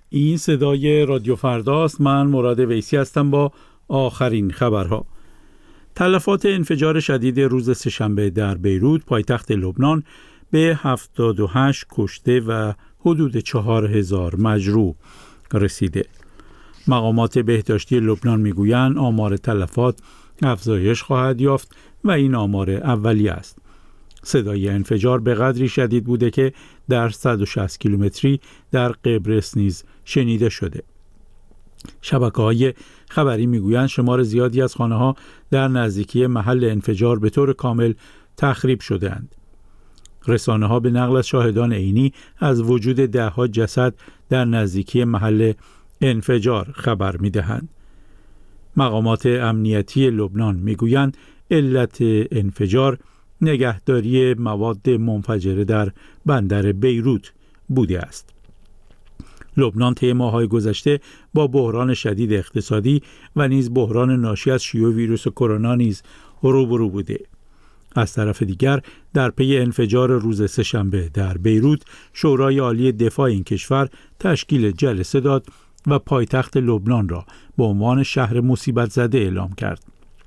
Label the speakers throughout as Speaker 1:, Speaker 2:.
Speaker 1: این صدای رادیو فرداست. من مراد ویسی هستم با آخرین خبرها. تلفات انفجار شدید روز سه‌شنبه در بیروت پایتخت لبنان به 78 کشته و حدود 4000 مجروح رسیده. مقامات بهداشتی لبنان میگویند آمار تلفات افزایش خواهد یافت و این آمار اولیه است. صدای انفجار به قدری شدید بوده که در 160 کیلومتری در قبرس نیز شنیده شده. شبکه‌های خبری میگویند شمار زیادی از خانه‌ها در نزدیکی محل انفجار به طور کامل تخریب شده‌اند. رسانه‌ها به نقل از شاهدان عینی از وجود ده‌ها جسد در نزدیکی محل انفجار خبر می‌دهند. مقامات امنیتی لبنان میگویند علت انفجار نگهداری مواد منفجره در بندر بیروت بوده است. لبنان طی ماه‌های گذشته با بحران شدید اقتصادی و نیز بحران ناشی از شیوع ویروس کرونا نیز روبرو بوده. از طرف دیگر در پی انفجار روز سه‌شنبه در بیروت، شورای عالی دفاع این کشور تشکیل جلسه داد و پایتخت لبنان را به عنوان شهر مصیبت زده اعلام کرد.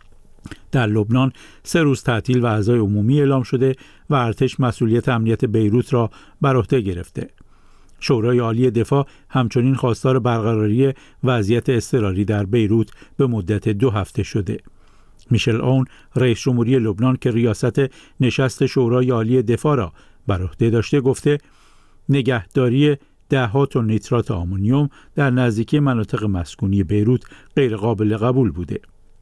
Speaker 1: در لبنان 3 روز تعطیل و عزای عمومی اعلام شده و ارتش مسئولیت امنیت بیروت را بر عهده گرفته. شورای عالی دفاع همچنین خواستار برقراری وضعیت اضطراری در بیروت به مدت 2 هفته شده. میشل اون، رئیس جمهوری لبنان که ریاست نشست شورای عالی دفاع را بر عهده داشته، گفته نگهداری 10 تن نیترات آمونیوم در نزدیکی مناطق مسکونی بیروت غیر قابل قبول بوده.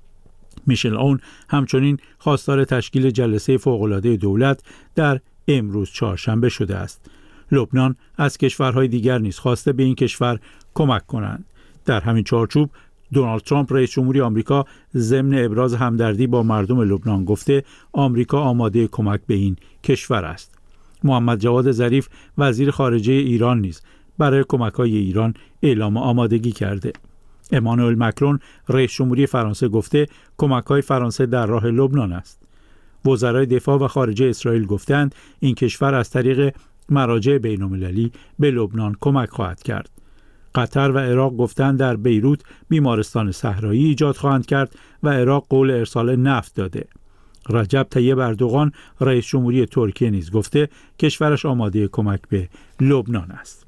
Speaker 1: میشل اون همچنین خواستار تشکیل جلسه فوق‌العاده دولت در امروز چهارشنبه شده است. لبنان از کشورهای دیگر نیز خواسته به این کشور کمک کنند. در همین چارچوب دونالد ترامپ رئیس جمهوری آمریکا ضمن ابراز همدردی با مردم لبنان گفته آمریکا آماده کمک به این کشور است. محمد جواد ظریف وزیر خارجه ایران نیز برای کمک‌های ایران اعلام آمادگی کرده. امانوئل مکرون رئیس جمهوری فرانسه گفته کمک‌های فرانسه در راه لبنان است. وزرای دفاع و خارجه اسرائیل گفتند این کشور از طریق مراجع بین‌المللی به لبنان کمک خواهد کرد. قطر و عراق گفتند در بیروت بیمارستان صحرایی ایجاد خواهند کرد و عراق قول ارسال نفت داده. رجب طیب اردوغان رئیس جمهوری ترکیه نیز گفته کشورش آماده کمک به لبنان است.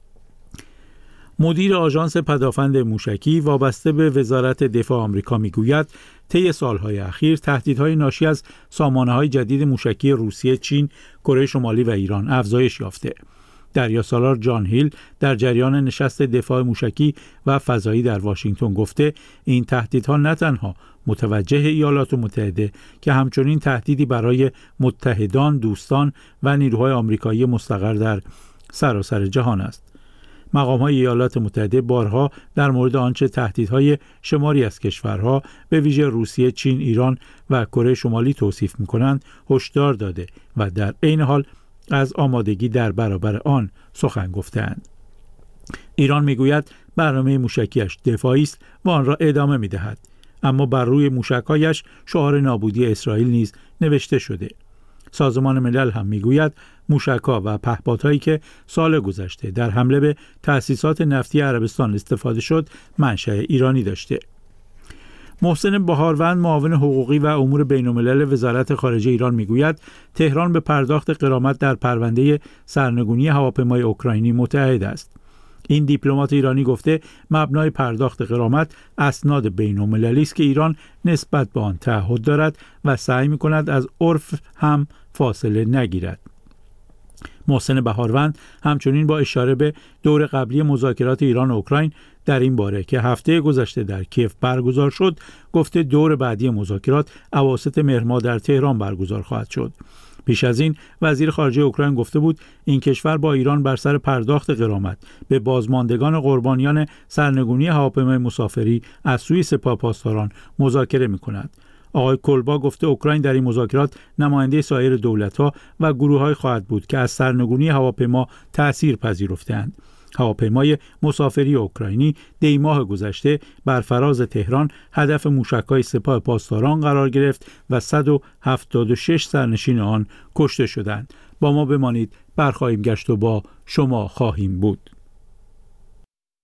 Speaker 1: مدیر آژانس پدافند موشکی وابسته به وزارت دفاع آمریکا میگوید طی سالهای اخیر تهدیدهای ناشی از سامانه‌های جدید موشکی روسیه، چین، کره شمالی و ایران افزایش یافته. دریاسالار جان هیل در جریان نشست دفاع موشکی و فضایی در واشنگتن گفته این تهدیدها نه تنها متوجه ایالات متحده که همچنین تهدیدی برای متحدان، دوستان و نیروهای آمریکایی مستقر در سراسر جهان است. مقام‌های ایالات متحده بارها در مورد آنچه تهدیدهای شماری از کشورها به ویژه روسیه، چین، ایران و کره شمالی توصیف می‌کنند هشدار داده و در عین حال از آمادگی در برابر آن سخن گفته‌اند. ایران میگوید برنامه موشکیش دفاعی است و آن را ادامه می‌دهد، اما بر روی موشک‌هایش شعار نابودی اسرائیل نیز نوشته شده. سازمان ملل هم میگوید موشک‌ها و پهپادهایی که سال گذشته در حمله به تأسیسات نفتی عربستان استفاده شد منشأ ایرانی داشته. محسن بهاروند، معاون حقوقی و امور بین‌الملل وزارت خارجه ایران میگوید تهران به پرداخت غرامت در پرونده سرنگونی هواپیمای اوکراینی متعهد است. این دیپلمات ایرانی گفته مبنای پرداخت غرامت اسناد بین‌المللی است که ایران نسبت به آن تعهد دارد و سعی می‌کند از عرف هم فاصله نگیرد. محسن بهاروند همچنین با اشاره به دور قبلی مذاکرات ایران و اوکراین در این باره که هفته گذشته در کیف برگزار شد گفته دور بعدی مذاکرات اواسط مهر ماه در تهران برگزار خواهد شد. پیش از این وزیر خارجه اوکراین گفته بود این کشور با ایران بر سر پرداخت غرامت به بازماندگان قربانیان سرنگونی هواپیمای مسافری از سوی سپاه پاسداران مذاکره می‌کند. آقای کلبا گفته اوکراین در این مذاکرات نماینده سایر دولت‌ها و گروه‌های خواهد بود که از سرنگونی هواپیما تأثیر پذیرفته‌اند. هواپیمای مسافری اوکراینی دی ماه گذشته بر فراز تهران هدف موشک‌های سپاه پاسداران قرار گرفت و 176 سرنشین آن کشته شدند. با ما بمانید، برخواهیم گشت و با شما خواهیم بود.